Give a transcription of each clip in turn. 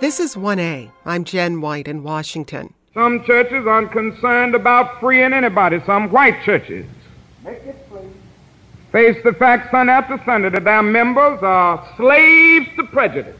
This is 1A. I'm Jen White in Washington. Some churches aren't concerned about freeing anybody. Some white churches face the fact Sunday after Sunday that their members are slaves to prejudice,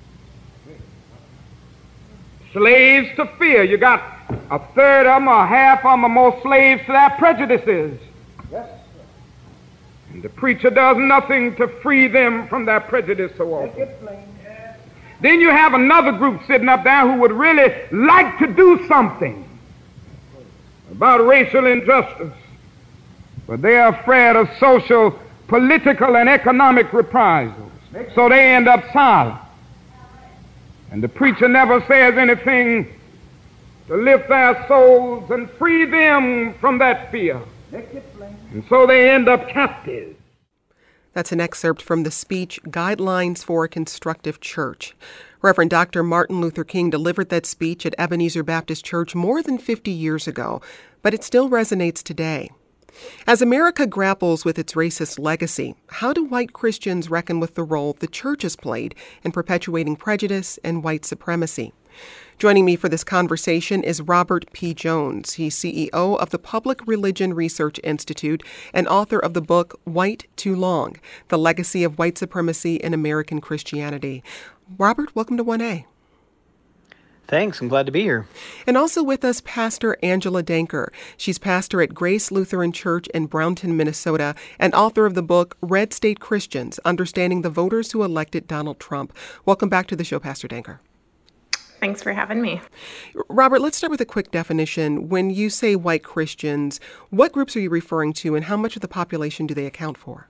slaves to fear. You got a third of them or half of them are more slaves to their prejudices. And the preacher does nothing to free them from their prejudice so often. Then you have another group sitting up there who would really like to do something about racial injustice, but they are afraid of social, political, and economic reprisals, so they end up silent. And the preacher never says anything to lift their souls and free them from that fear. And so they end up captive. That's an excerpt from the speech, Guidelines for a Constructive Church. Reverend Dr. Martin Luther King delivered that speech at Ebenezer Baptist Church more than 50 years ago, but it still resonates today. As America grapples with its racist legacy, how do white Christians reckon with the role the church has played in perpetuating prejudice and white supremacy? Joining me for this conversation is Robert P. Jones. He's CEO of the Public Religion Research Institute and author of the book White Too Long: The Legacy of White Supremacy in American Christianity. Robert, welcome to 1A. Thanks. I'm glad to be here. And also with us, Pastor Angela Danker. She's pastor at Grace Lutheran Church in Brownton, Minnesota, and author of the book Red State Christians: Understanding the Voters Who Elected Donald Trump. Welcome back to the show, Pastor Danker. Thanks for having me. Robert, let's start with a quick definition. When you say white Christians, what groups are you referring to, and how much of the population do they account for?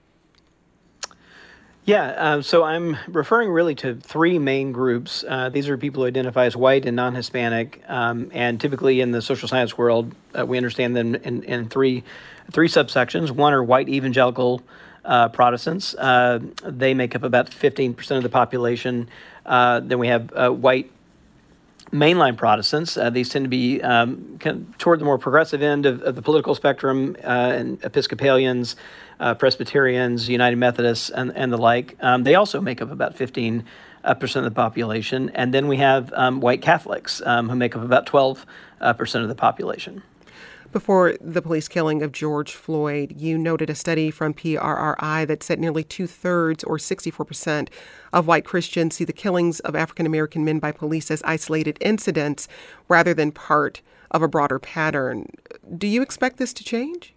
So I'm referring really to three main groups. These are people who identify as white and non-Hispanic, and typically in the social science world, we understand them in three subsections. One are white evangelical Protestants. They make up about 15% of the population. Then we have white mainline Protestants. These tend to be kind of toward the more progressive end of the political spectrum, and Episcopalians, Presbyterians, United Methodists, and the like. They also make up about 15% of the population. And then we have white Catholics, who make up about 12% of the population. Before the police killing of George Floyd, you noted a study from PRRI that said nearly 2/3, or 64%, of white Christians see the killings of African-American men by police as isolated incidents rather than part of a broader pattern. Do you expect this to change?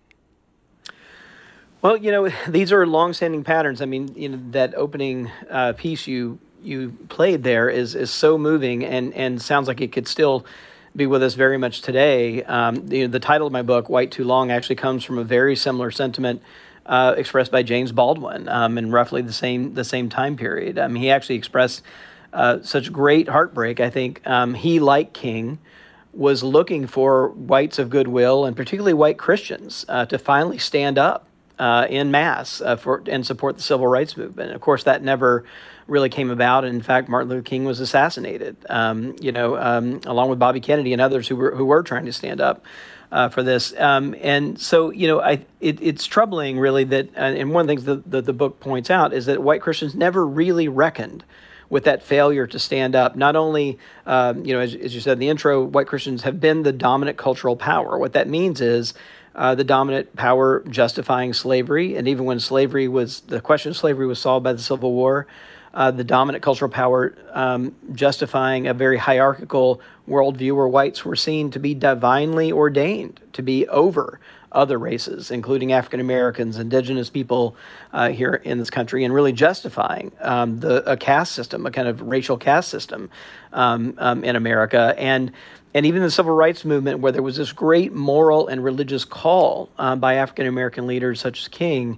Well, these are longstanding patterns. I mean, that opening piece you played there is so moving and sounds like it could still be with us very much today. The title of my book, White Too Long, actually comes from a very similar sentiment expressed by James Baldwin in roughly the same time period. He actually expressed such great heartbreak. I think he, like King, was looking for whites of goodwill, and particularly white Christians, to finally stand up in mass and support the civil rights movement. Of course, that never really came about. In fact, Martin Luther King was assassinated, along with Bobby Kennedy and others who were trying to stand up for this. And so, it's troubling, really, that, and one of the things that the book points out is that white Christians never really reckoned with that failure to stand up. Not only, as you said in the intro, white Christians have been the dominant cultural power. What that means is the dominant power justifying slavery, and even when the question of slavery was solved by the Civil War, the dominant cultural power justifying a very hierarchical worldview where whites were seen to be divinely ordained to be over other races, including African Americans, indigenous people here in this country, and really justifying a caste system, a kind of racial caste system in America. And even the civil rights movement, where there was this great moral and religious call by African American leaders such as King,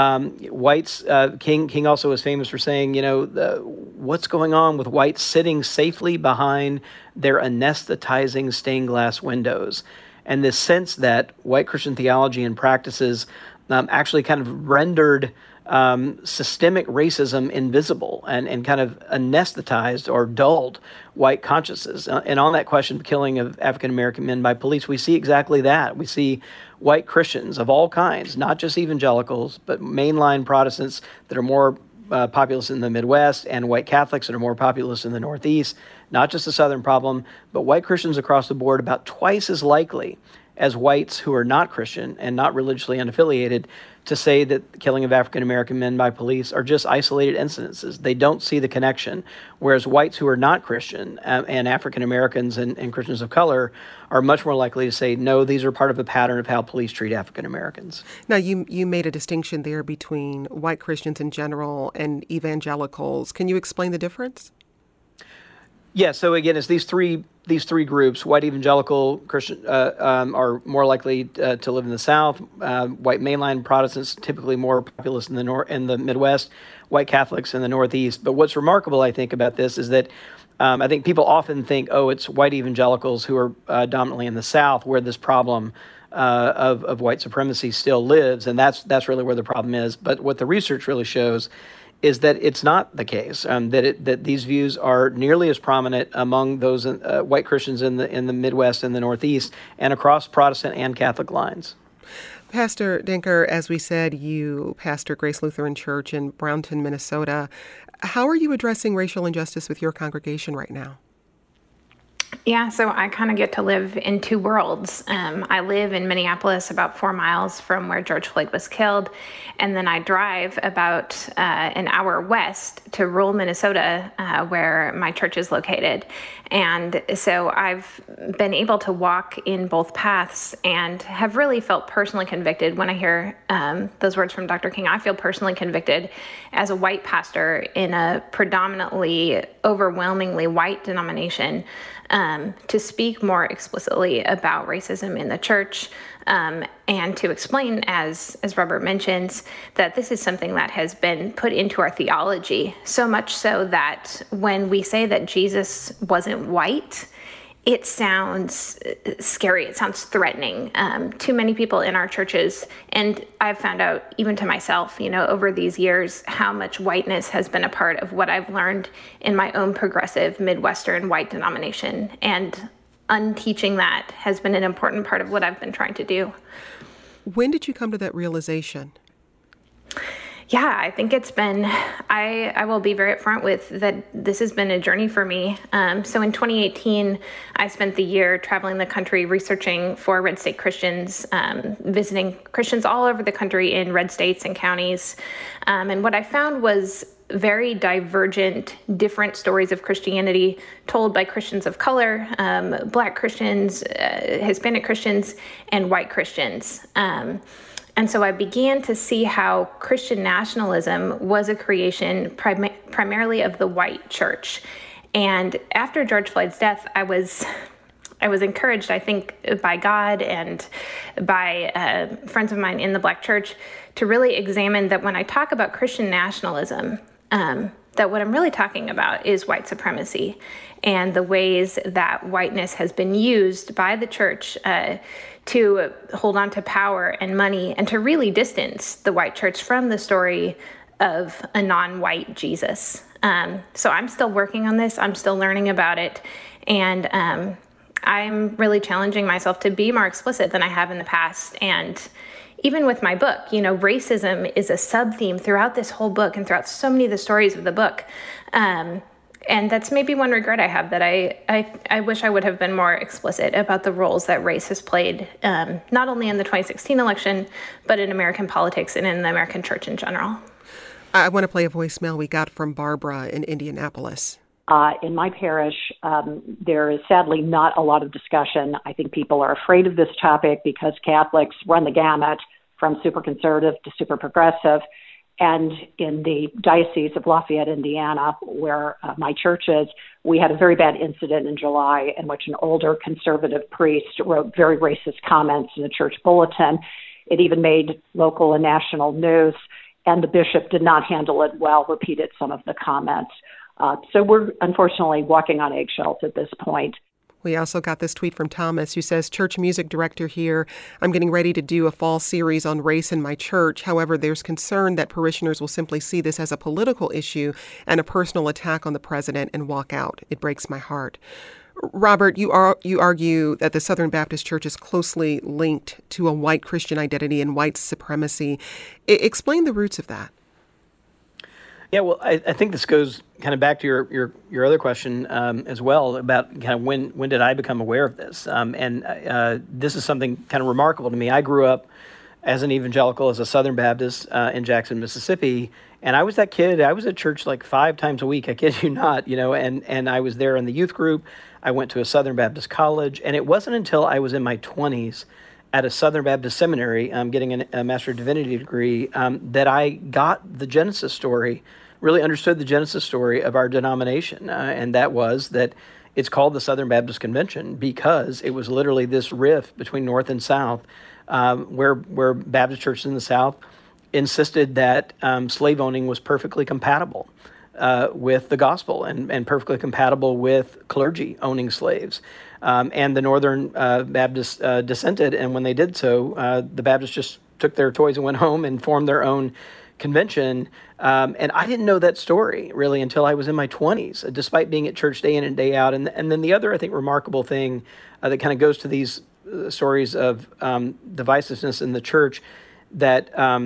King also was famous for saying, what's going on with whites sitting safely behind their anesthetizing stained glass windows, and this sense that white Christian theology and practices actually kind of rendered systemic racism invisible and kind of anesthetized or dulled white consciences. And on that question, the killing of African-American men by police, we see exactly that. We see white Christians of all kinds, not just evangelicals, but mainline Protestants that are more populous in the Midwest and white Catholics that are more populous in the Northeast. Not just a Southern problem, but white Christians across the board about twice as likely as whites who are not Christian and not religiously unaffiliated to say that the killing of African-American men by police are just isolated incidences. They don't see the connection, whereas whites who are not Christian and African-Americans and Christians of color are much more likely to say, no, these are part of a pattern of how police treat African-Americans. Now, you made a distinction there between white Christians in general and evangelicals. Can you explain the difference? Yeah, so again, it's these three groups. White evangelical Christian are more likely to live in the South. White mainline Protestants typically more populous in the Midwest. White Catholics in the Northeast. But what's remarkable, I think, about this is that I think people often think, oh, it's white evangelicals who are dominantly in the South where this problem of white supremacy still lives, and that's really where the problem is. But what the research really shows is that it's not the case, that these views are nearly as prominent among those white Christians in the Midwest and the Northeast and across Protestant and Catholic lines. Pastor Denker, as we said, you pastor Grace Lutheran Church in Brownton, Minnesota. How are you addressing racial injustice with your congregation right now? Yeah, so I kind of get to live in two worlds. I live in Minneapolis, about 4 miles from where George Floyd was killed, and then I drive about an hour west to rural Minnesota, where my church is located. And so I've been able to walk in both paths and have really felt personally convicted when I hear those words from Dr. King. I feel personally convicted as a white pastor in a predominantly, overwhelmingly white denomination to speak more explicitly about racism in the church, and to explain, as Robert mentions, that this is something that has been put into our theology, so much so that when we say that Jesus wasn't white, it sounds scary. It sounds threatening to many people in our churches. And I've found out, even to myself, over these years, how much whiteness has been a part of what I've learned in my own progressive Midwestern white denomination. And unteaching that has been an important part of what I've been trying to do. When did you come to that realization? Yeah, I think it's been, I will be very upfront with that this has been a journey for me. So in 2018, I spent the year traveling the country researching for red state Christians, visiting Christians all over the country in red states and counties. And what I found was very divergent, different stories of Christianity told by Christians of color, Black Christians, Hispanic Christians, and white Christians. And so I began to see how Christian nationalism was a creation primarily of the white church. And after George Floyd's death, I was encouraged, I think, by God and by friends of mine in the Black church to really examine that when I talk about Christian nationalism, that what I'm really talking about is white supremacy and the ways that whiteness has been used by the church to hold on to power and money and to really distance the white church from the story of a non-white Jesus. So I'm still working on this. I'm still learning about it. And I'm really challenging myself to be more explicit than I have in the past. And even with my book, racism is a sub-theme throughout this whole book and throughout so many of the stories of the book. And that's maybe one regret I have, that I wish I would have been more explicit about the roles that race has played, not only in the 2016 election, but in American politics and in the American church in general. I want to play a voicemail we got from Barbara in Indianapolis. In my parish, there is sadly not a lot of discussion. I think people are afraid of this topic because Catholics run the gamut from super conservative to super progressive. And in the Diocese of Lafayette, Indiana, where my church is, we had a very bad incident in July in which an older conservative priest wrote very racist comments in the church bulletin. It even made local and national news, and the bishop did not handle it well, repeated some of the comments. So we're unfortunately walking on eggshells at this point. We also got this tweet from Thomas, who says, church music director here. I'm getting ready to do a fall series on race in my church. However, there's concern that parishioners will simply see this as a political issue and a personal attack on the president and walk out. It breaks my heart. Robert, you argue that the Southern Baptist Church is closely linked to a white Christian identity and white supremacy. Explain the roots of that. Yeah, well, I think this goes kind of back to your other question as well about kind of when did I become aware of this? And this is something kind of remarkable to me. I grew up as an evangelical, as a Southern Baptist in Jackson, Mississippi, and I was that kid. I was at church like 5 times a week. I kid you not, and I was there in the youth group. I went to a Southern Baptist college, and it wasn't until I was in my 20s at a Southern Baptist seminary, getting a Master of Divinity degree, that I got the Genesis story, really understood the Genesis story of our denomination. And that was that it's called the Southern Baptist Convention because it was literally this rift between North and South, where Baptist churches in the South insisted that slave owning was perfectly compatible with the gospel and perfectly compatible with clergy owning slaves. And the Northern Baptists dissented, and when they did so, the Baptists just took their toys and went home and formed their own convention. And I didn't know that story really until I was in my 20s, despite being at church day in and day out. And then the other, I think, remarkable thing that kind of goes to these stories of divisiveness in the church, that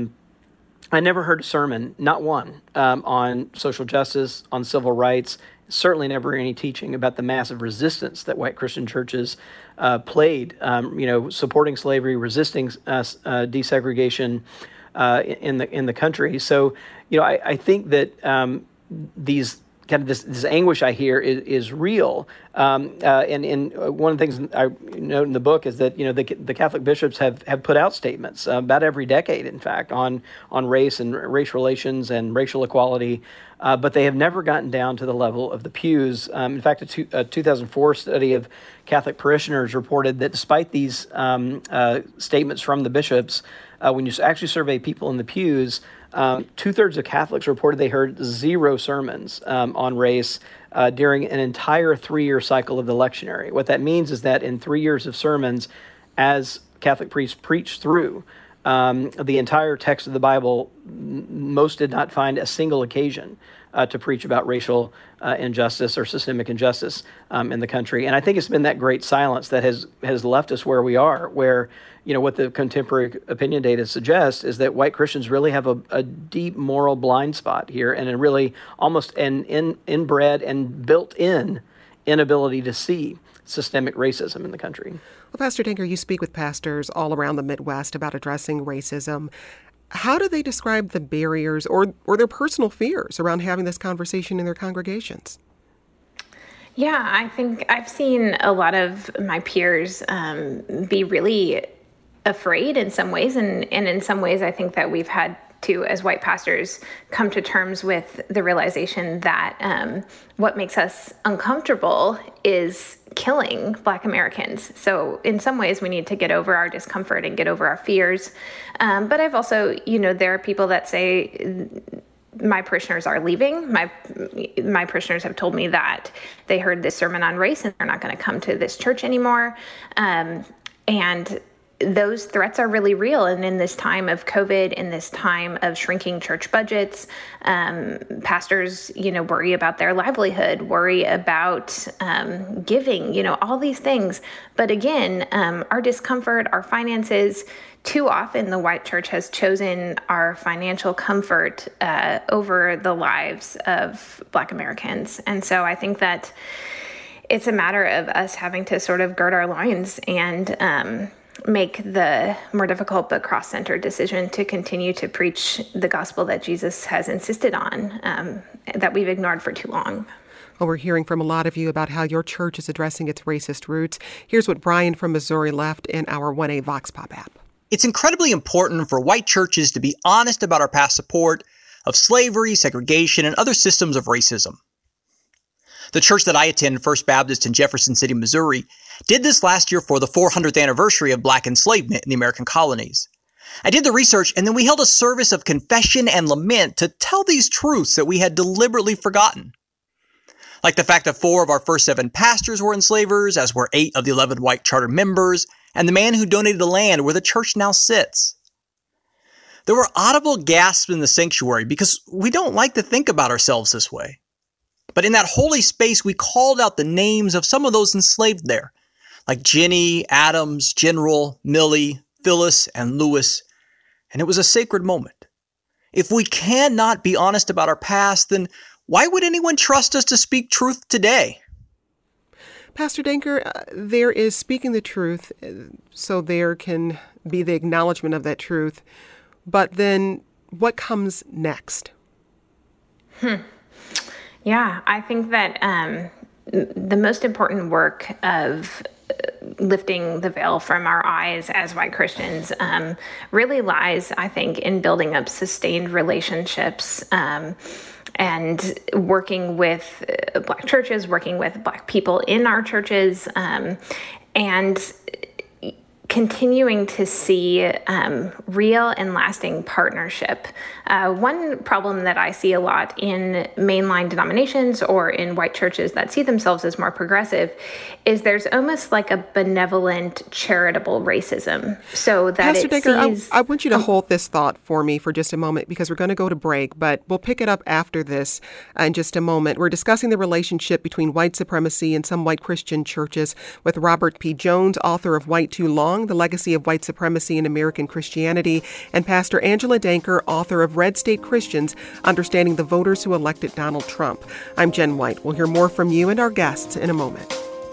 I never heard a sermon, not one, on social justice, on civil rights, certainly never any teaching about the massive resistance that white Christian churches played, supporting slavery, resisting desegregation in the country. So, I think that these kind of this anguish I hear is real. And one of the things I note in the book is that the Catholic bishops have put out statements about every decade, in fact, on race and race relations and racial equality, but they have never gotten down to the level of the pews. In fact, a 2004 study of Catholic parishioners reported that despite these statements from the bishops, when you actually survey people in the pews, 2/3 of Catholics reported they heard 0 sermons on race during an entire 3-year cycle of the lectionary. What that means is that in 3 years of sermons, as Catholic priests preached through the entire text of the Bible, most did not find a single occasion to preach about racial injustice or systemic injustice in the country. And I think it's been that great silence that has left us where we are, where what the contemporary opinion data suggests is that white Christians really have a deep moral blind spot here, and a really almost an inbred and built-in inability to see systemic racism in the country. Well, Pastor Denker, you speak with pastors all around the Midwest about addressing racism. How do they describe the barriers or their personal fears around having this conversation in their congregations? Yeah, I think I've seen a lot of my peers be really afraid in some ways. And in some ways, I think that we've had to, as white pastors, come to terms with the realization that what makes us uncomfortable is killing Black Americans. So in some ways, we need to get over our discomfort and get over our fears. But I've also, there are people that say, my parishioners are leaving. My parishioners have told me that they heard this sermon on race and they're not going to come to this church anymore. And those threats are really real. And in this time of COVID, in this time of shrinking church budgets, pastors, worry about their livelihood, worry about giving, all these things. But again, our discomfort, our finances, too often the white church has chosen our financial comfort over the lives of Black Americans. And so I think that it's a matter of us having to sort of gird our loins and make the more difficult but cross-centered decision to continue to preach the gospel that Jesus has insisted on, that we've ignored for too long. Well, we're hearing from a lot of you about how your church is addressing its racist roots. Here's what Brian from Missouri left in our 1A Vox Pop app. It's incredibly important for white churches to be honest about our past support of slavery, segregation, and other systems of racism. The church that I attend, First Baptist in Jefferson City, Missouri, did this last year for the 400th anniversary of Black enslavement in the American colonies. I did the research, and then we held a service of confession and lament to tell these truths that we had deliberately forgotten. Like the fact that 4 of our first 7 pastors were enslavers, as were 8 of the 11 white charter members, and the man who donated the land where the church now sits. There were audible gasps in the sanctuary because we don't like to think about ourselves this way. But in that holy space, we called out the names of some of those enslaved there, like Jenny, Adams, General, Millie, Phyllis, and Lewis, and it was a sacred moment. If we cannot be honest about our past, then why would anyone trust us to speak truth today? Pastor Danker, there is speaking the truth, so there can be the acknowledgement of that truth. But then what comes next? Yeah, I think that the most important work of lifting the veil from our eyes as white Christians really lies, I think, in building up sustained relationships and working with Black churches, working with Black people in our churches, and continuing to see real and lasting partnership. One problem that I see a lot in mainline denominations or in white churches that see themselves as more progressive is there's almost like a benevolent, charitable racism. So that Pastor Danker, I want you to hold this thought for me for just a moment because we're going to go to break, but we'll pick it up after this in just a moment. We're discussing the relationship between white supremacy and some white Christian churches with Robert P. Jones, author of White Too Long, The Legacy of White Supremacy in American Christianity, and Pastor Angela Danker, author of Red State Christians, Understanding the Voters Who Elected Donald Trump. I'm Jen White. We'll hear more from you and our guests in a moment.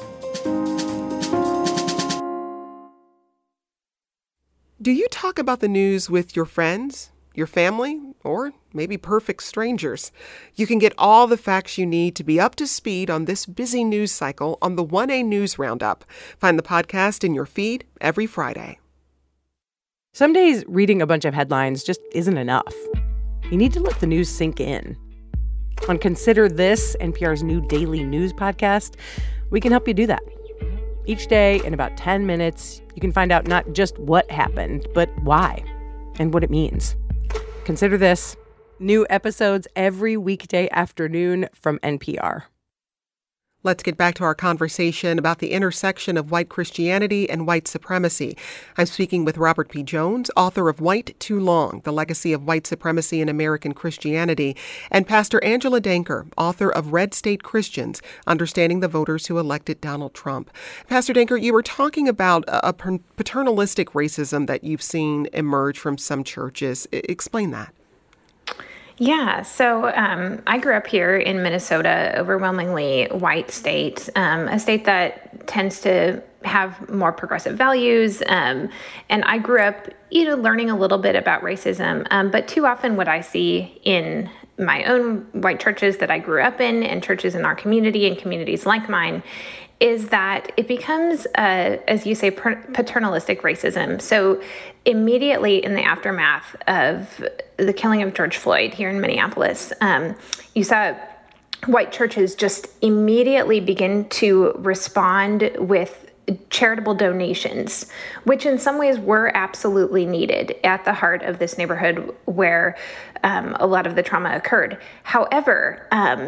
Do you talk about the news with your friends, your family, or maybe perfect strangers? You can get all the facts you need to be up to speed on this busy news cycle on the 1A News Roundup. Find the podcast in your feed every Friday. Some days, reading a bunch of headlines just isn't enough. You need to let the news sink in. On Consider This, NPR's new daily news podcast, we can help you do that. Each day, in about 10 minutes, you can find out not just what happened, but why and what it means. Consider This. New episodes every weekday afternoon from NPR. Let's get back to our conversation about the intersection of white Christianity and white supremacy. I'm speaking with Robert P. Jones, author of White Too Long, The Legacy of White Supremacy in American Christianity, and Pastor Angela Danker, author of Red State Christians, Understanding the Voters Who Elected Donald Trump. Pastor Danker, you were talking about a paternalistic racism that you've seen emerge from some churches. Explain that. Yeah, so I grew up here in Minnesota, overwhelmingly white state, a state that tends to have more progressive values. And I grew up, learning a little bit about racism. But too often what I see in my own white churches that I grew up in and churches in our community and communities like mine is that it becomes, as you say, paternalistic racism. So immediately in the aftermath of the killing of George Floyd here in Minneapolis, you saw white churches just immediately begin to respond with charitable donations, which in some ways were absolutely needed at the heart of this neighborhood where a lot of the trauma occurred. However,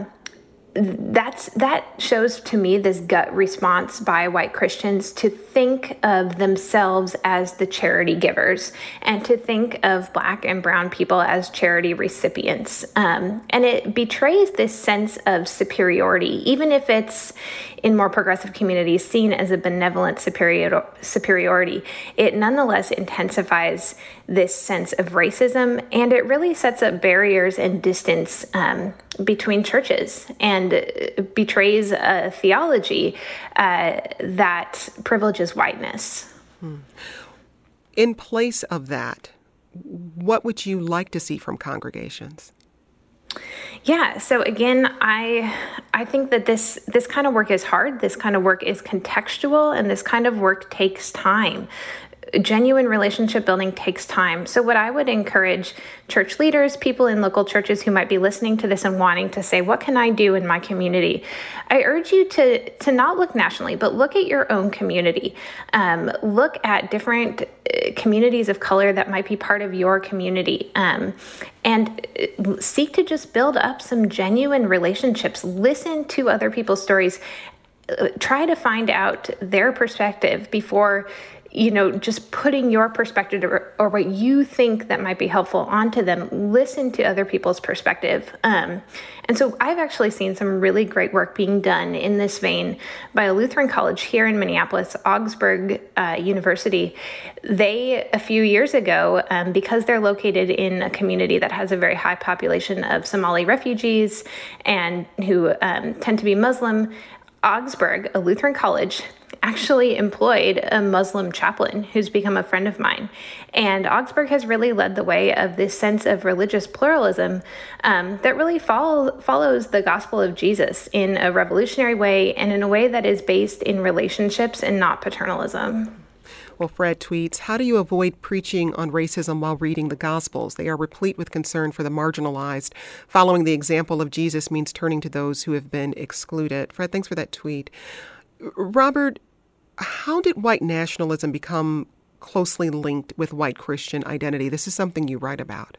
that shows to me this gut response by white Christians to think of themselves as the charity givers and to think of Black and brown people as charity recipients. And it betrays this sense of superiority, even if it's in more progressive communities seen as a benevolent superiority. It nonetheless intensifies this sense of racism, and it really sets up barriers and distance between churches and betrays a theology that privileges whiteness. In place of that, what would you like to see from congregations? Yeah, so again, I think that this kind of work is hard. This kind of work is contextual, and this kind of work takes time. Genuine relationship building takes time. So what I would encourage church leaders, people in local churches who might be listening to this and wanting to say, what can I do in my community? I urge you to not look nationally, but look at your own community. Look at different communities of color that might be part of your community. And seek to just build up some genuine relationships. Listen to other people's stories. Try to find out their perspective before just putting your perspective or what you think that might be helpful onto them. Listen to other people's perspective. And so I've actually seen some really great work being done in this vein by a Lutheran college here in Minneapolis, Augsburg University. They, a few years ago, because they're located in a community that has a very high population of Somali refugees and who tend to be Muslim, Augsburg, a Lutheran college, actually employed a Muslim chaplain who's become a friend of mine. And Augsburg has really led the way of this sense of religious pluralism that really follows the gospel of Jesus in a revolutionary way and in a way that is based in relationships and not paternalism. Well, Fred tweets, how do you avoid preaching on racism while reading the Gospels? They are replete with concern for the marginalized. Following the example of Jesus means turning to those who have been excluded. Fred, thanks for that tweet. Robert, how did white nationalism become closely linked with white Christian identity? This is something you write about.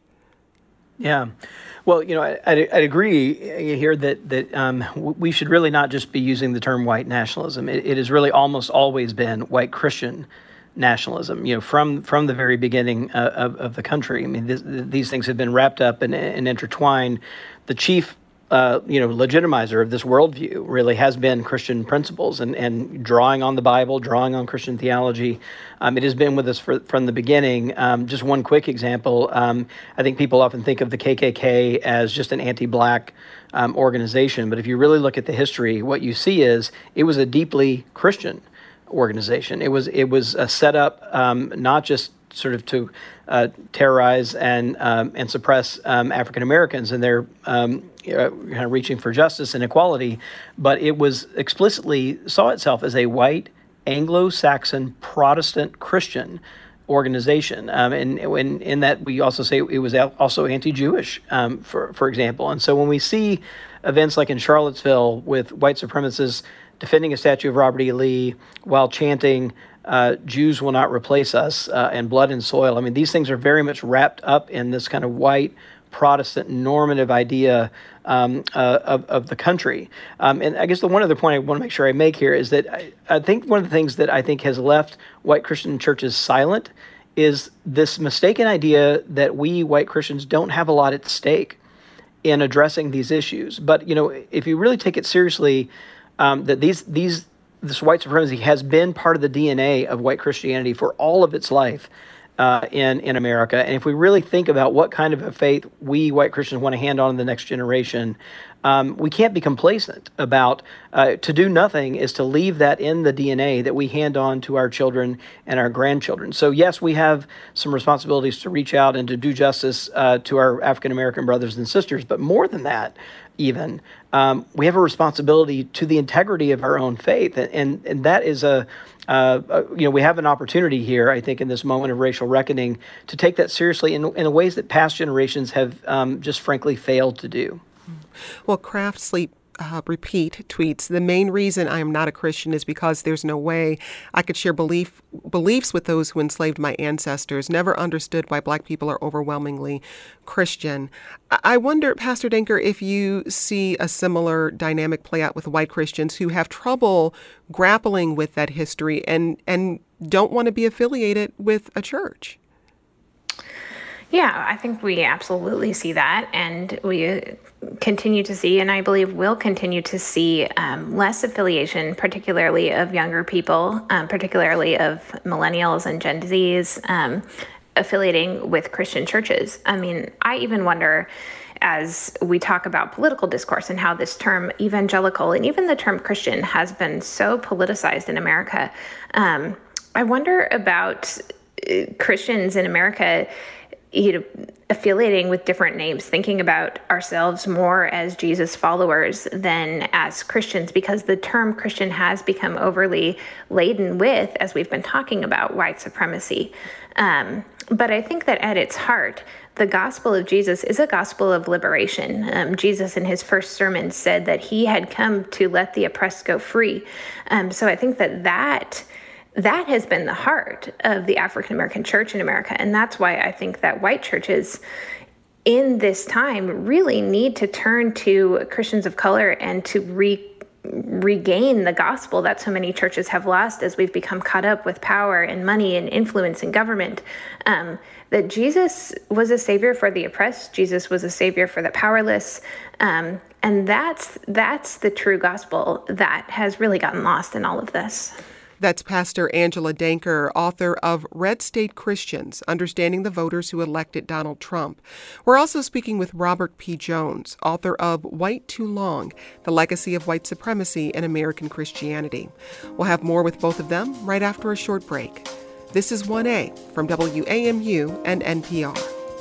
Yeah. Well, I'd agree here that we should really not just be using the term white nationalism. It has really almost always been white Christian nationalism, from the very beginning of the country. I mean, these things have been wrapped up and intertwined. The chief legitimizer of this worldview really has been Christian principles and drawing on the Bible, drawing on Christian theology. It has been with us from the beginning. Just one quick example. I think people often think of the KKK as just an anti-Black organization, but if you really look at the history, what you see is it was a deeply Christian organization. It was set up not just sort of to terrorize and suppress African Americans and their kind of reaching for justice and equality, but it was explicitly saw itself as a white Anglo-Saxon Protestant Christian organization, and in that we also say it was also anti-Jewish, for example. And so when we see events like in Charlottesville with white supremacists defending a statue of Robert E. Lee while chanting, Jews will not replace us, and blood and soil. I mean, these things are very much wrapped up in this kind of white Protestant normative idea of the country. And I guess the one other point I want to make sure I make here is that I think one of the things that I think has left white Christian churches silent is this mistaken idea that we white Christians don't have a lot at stake in addressing these issues. But, if you really take it seriously, that this white supremacy has been part of the DNA of white Christianity for all of its life in America. And if we really think about what kind of a faith we white Christians want to hand on to the next generation, we can't be complacent about to do nothing is to leave that in the DNA that we hand on to our children and our grandchildren. So yes, we have some responsibilities to reach out and to do justice to our African American brothers and sisters, but more than that, even, we have a responsibility to the integrity of our own faith. And that is we have an opportunity here, I think, in this moment of racial reckoning to take that seriously in ways that past generations have just frankly failed to do. Well, Craft Sleep Repeat tweets, the main reason I am not a Christian is because there's no way I could share beliefs with those who enslaved my ancestors. Never understood why Black people are overwhelmingly Christian. I wonder, Pastor Denker, if you see a similar dynamic play out with white Christians who have trouble grappling with that history and don't want to be affiliated with a church. Yeah, I think we absolutely see that, and we continue to see, and I believe will continue to see less affiliation, particularly of younger people, particularly of millennials and Gen Zs, affiliating with Christian churches. I mean, I even wonder, as we talk about political discourse and how this term evangelical and even the term Christian has been so politicized in America, I wonder about Christians in America affiliating with different names, thinking about ourselves more as Jesus followers than as Christians, because the term Christian has become overly laden with, as we've been talking about, white supremacy. But I think that at its heart, the gospel of Jesus is a gospel of liberation. Jesus in his first sermon said that he had come to let the oppressed go free. So I think that has been the heart of the African American church in America. And that's why I think that white churches in this time really need to turn to Christians of color and to regain the gospel that so many churches have lost as we've become caught up with power and money and influence in government. That Jesus was a savior for the oppressed. Jesus was a savior for the powerless. And that's the true gospel that has really gotten lost in all of this. That's Pastor Angela Danker, author of Red State Christians, Understanding the Voters Who Elected Donald Trump. We're also speaking with Robert P. Jones, author of White Too Long, The Legacy of White Supremacy in American Christianity. We'll have more with both of them right after a short break. This is 1A from WAMU and NPR.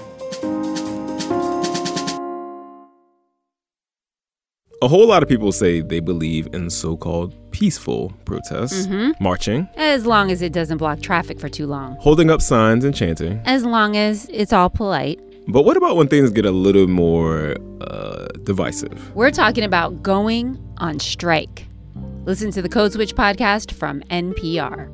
A whole lot of people say they believe in so-called peaceful protests, marching. As long as it doesn't block traffic for too long. Holding up signs and chanting. As long as it's all polite. But what about when things get a little more divisive? We're talking about going on strike. Listen to the Code Switch podcast from NPR.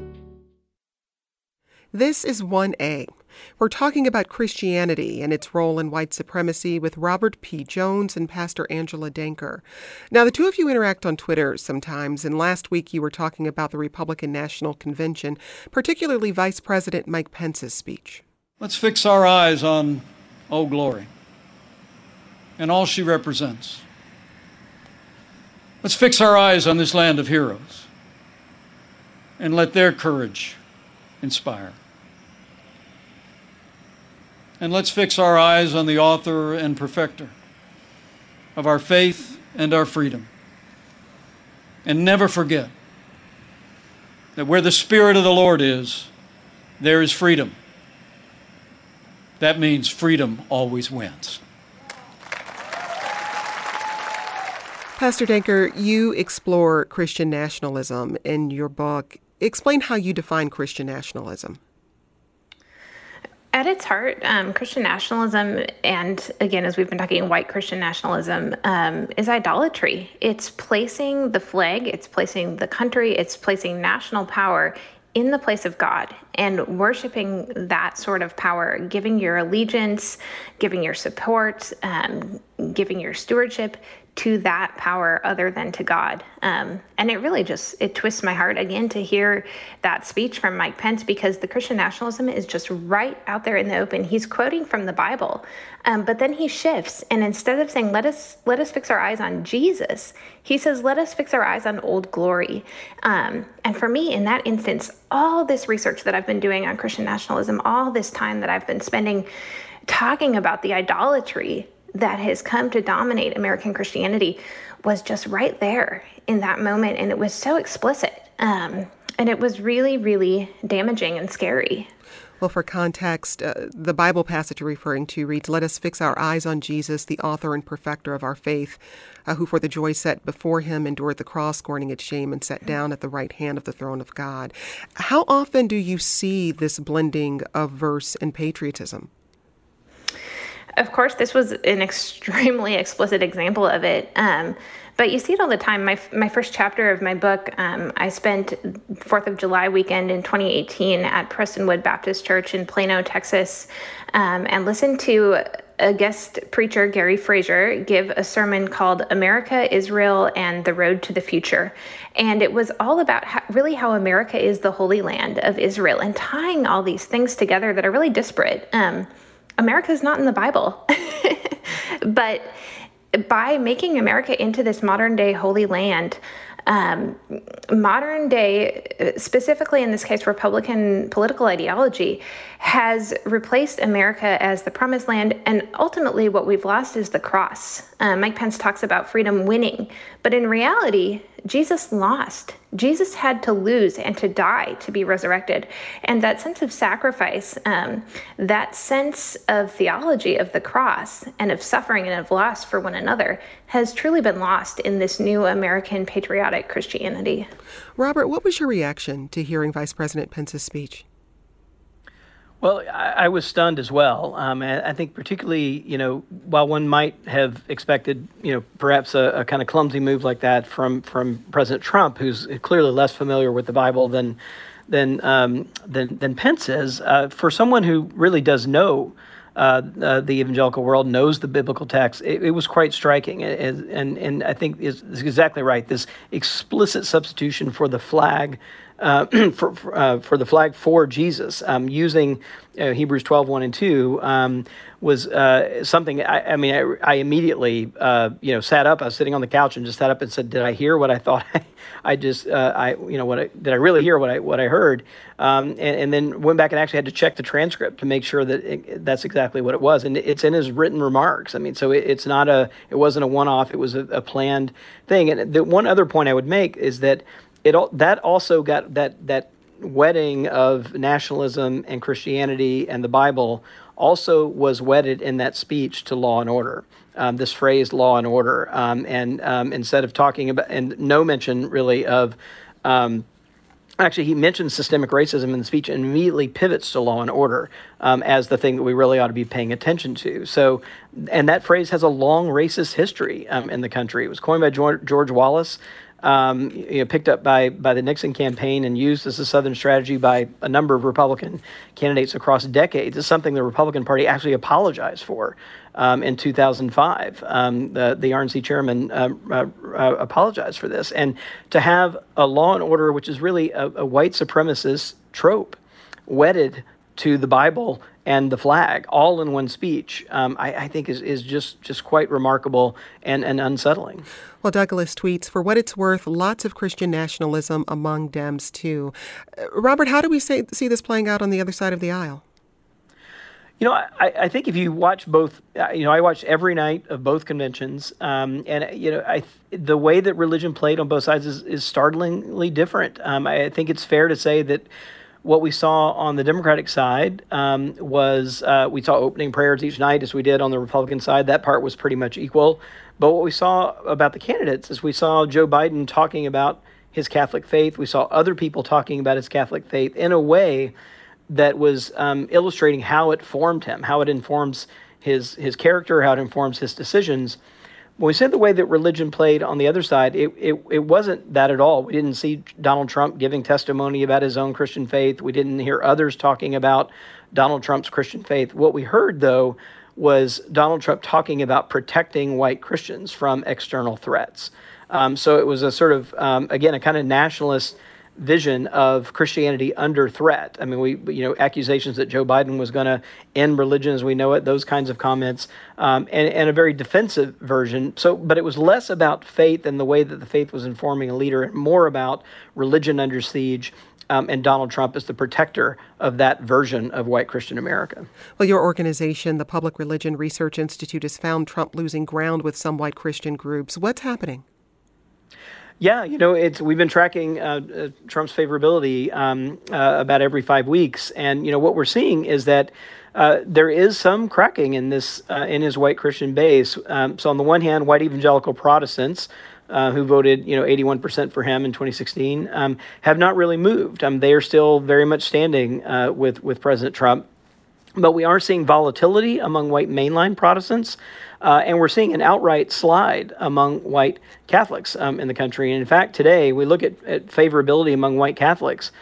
This is 1A. We're talking about Christianity and its role in white supremacy with Robert P. Jones and Pastor Angela Danker. Now, the two of you interact on Twitter sometimes, and last week you were talking about the Republican National Convention, particularly Vice President Mike Pence's speech. Let's fix our eyes on Old Glory and all she represents. Let's fix our eyes on this land of heroes and let their courage inspire. And let's fix our eyes on the author and perfecter of our faith and our freedom. And never forget that where the Spirit of the Lord is, there is freedom. That means freedom always wins. Pastor Danker, you explore Christian nationalism in your book. Explain how you define Christian nationalism. At its heart, Christian nationalism, and again, as we've been talking, white Christian nationalism, is idolatry. It's placing the flag, it's placing the country, it's placing national power in the place of God and worshiping that sort of power, giving your allegiance, giving your support, giving your stewardship to that power other than to God. And it really it twists my heart again to hear that speech from Mike Pence, because the Christian nationalism is just right out there in the open. He's quoting from the Bible, but then he shifts, and instead of saying, let us fix our eyes on Jesus, he says, let us fix our eyes on Old Glory. And for me, in that instance, all this research that I've been doing on Christian nationalism, all this time that I've been spending talking about the idolatry that has come to dominate American Christianity was just right there in that moment. And it was so explicit. And it was really, really damaging and scary. Well, for context, the Bible passage you're referring to reads, "Let us fix our eyes on Jesus, the author and perfecter of our faith, who for the joy set before him endured the cross, scorning its shame, and sat down at the right hand of the throne of God." How often do you see this blending of verse and patriotism? Of course, this was an extremely explicit example of it, but you see it all the time. My first chapter of my book, I spent 4th of July weekend in 2018 at Prestonwood Baptist Church in Plano, Texas, and listened to a guest preacher, Gary Frazier, give a sermon called America, Israel, and the Road to the Future. And it was all about how America is the Holy Land of Israel, and tying all these things together that are really disparate. America is not in the Bible, but by making America into this modern day Holy Land, modern day, specifically in this case, Republican political ideology has replaced America as the promised land. And ultimately what we've lost is the cross. Mike Pence talks about freedom winning, but in reality, Jesus lost. Jesus had to lose and to die to be resurrected. And that sense of sacrifice, that sense of theology of the cross and of suffering and of loss for one another has truly been lost in this new American patriotic Christianity. Robert, what was your reaction to hearing Vice President Pence's speech? Well, I was stunned as well. I think particularly, while one might have expected, perhaps a kind of clumsy move like that from President Trump, who's clearly less familiar with the Bible than Pence is, for someone who really does know the evangelical world knows the biblical text. It was quite striking, and I think is exactly right. This explicit substitution for the flag. For the flag for Jesus, using Hebrews 12:1 and 2 was something. I immediately sat up. I was sitting on the couch and just sat up and said, "Did I hear what I thought? Did I really hear what I heard?" And then went back and actually had to check the transcript to make sure that that's exactly what it was. And it's in his written remarks. I mean, so it wasn't a one-off. It was a planned thing. And the one other point I would make is that. That also got that wedding of nationalism and Christianity and the Bible also was wedded in that speech to law and order. This phrase "law and order," and instead of talking about, and no mention really of, actually he mentions systemic racism in the speech and immediately pivots to law and order as the thing that we really ought to be paying attention to. So, and that phrase has a long racist history in the country. It was coined by George Wallace. Picked up by the Nixon campaign and used as a Southern strategy by a number of Republican candidates across decades. It's something the Republican Party actually apologized for in 2005. The RNC chairman apologized for this. And to have a law and order, which is really a white supremacist trope, wedded to the Bible and the flag, all in one speech, I think is just quite remarkable and unsettling. Well, Douglas tweets, "For what it's worth, lots of Christian nationalism among Dems, too." Robert, how do we see this playing out on the other side of the aisle? I think if you watch both, I watched every night of both conventions, the way that religion played on both sides is startlingly different. I think it's fair to say that what we saw on the Democratic side was we saw opening prayers each night as we did on the Republican side. That part was pretty much equal. But what we saw about the candidates is we saw Joe Biden talking about his Catholic faith. We saw other people talking about his Catholic faith in a way that was illustrating how it formed him, how it informs his character, how it informs his decisions. When we said the way that religion played on the other side, it wasn't that at all. We didn't see Donald Trump giving testimony about his own Christian faith. We didn't hear others talking about Donald Trump's Christian faith. What we heard, though, was Donald Trump talking about protecting white Christians from external threats. So it was a sort of, again, a kind of nationalist vision of Christianity under threat. I mean, accusations that Joe Biden was going to end religion as we know it, those kinds of comments, and a very defensive version. So, but it was less about faith and the way that the faith was informing a leader, and more about religion under siege, and Donald Trump as the protector of that version of white Christian America. Well, your organization, the Public Religion Research Institute, has found Trump losing ground with some white Christian groups. What's happening? Yeah, we've been tracking Trump's favorability about every 5 weeks, and what we're seeing is that there is some cracking in this in his white Christian base. So on the one hand, white evangelical Protestants who voted 81% for him in 2016 have not really moved. They are still very much standing with President Trump. But we are seeing volatility among white mainline Protestants, and we're seeing an outright slide among white Catholics in the country. And in fact, today, we look at favorability among white Catholics.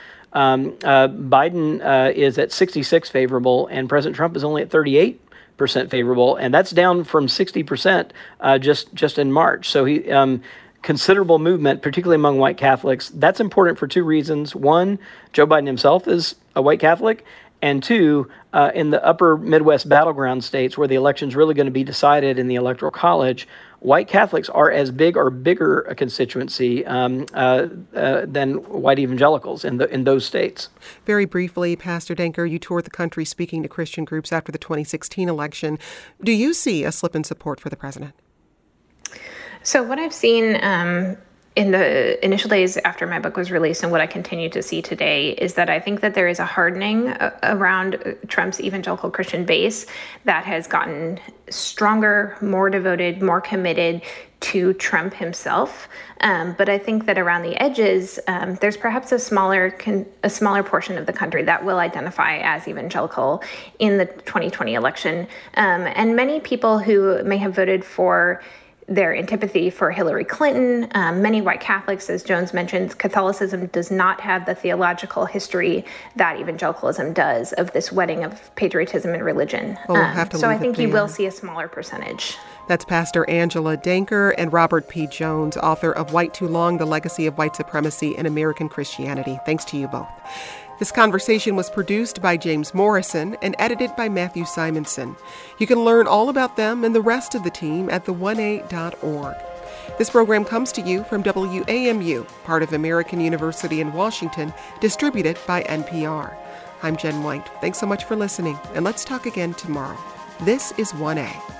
Biden is at 66 favorable, and President Trump is only at 38% favorable, and that's down from 60% just in March. So considerable movement, particularly among white Catholics. That's important for two reasons. One, Joe Biden himself is a white Catholic. And two, in the upper Midwest battleground states where the election's really going to be decided in the Electoral College, white Catholics are as big or bigger a constituency than white evangelicals in those states. Very briefly, Pastor Denker, you toured the country speaking to Christian groups after the 2016 election. Do you see a slip in support for the president? So what I've seen in the initial days after my book was released and what I continue to see today is that I think that there is a hardening around Trump's evangelical Christian base that has gotten stronger, more devoted, more committed to Trump himself. But I think that around the edges, there's perhaps a smaller portion of the country that will identify as evangelical in the 2020 election. And many people who may have voted for their antipathy for Hillary Clinton. Many white Catholics, as Jones mentioned, Catholicism does not have the theological history that evangelicalism does of this wedding of patriotism and religion. Well, we'll have to so leave I think it you will there. see a smaller percentage. That's Pastor Angela Danker and Robert P. Jones, author of White Too Long, The Legacy of White Supremacy in American Christianity. Thanks to you both. This conversation was produced by James Morrison and edited by Matthew Simonson. You can learn all about them and the rest of the team at the1a.org. This program comes to you from WAMU, part of American University in Washington, distributed by NPR. I'm Jen White. Thanks so much for listening, and let's talk again tomorrow. This is 1A.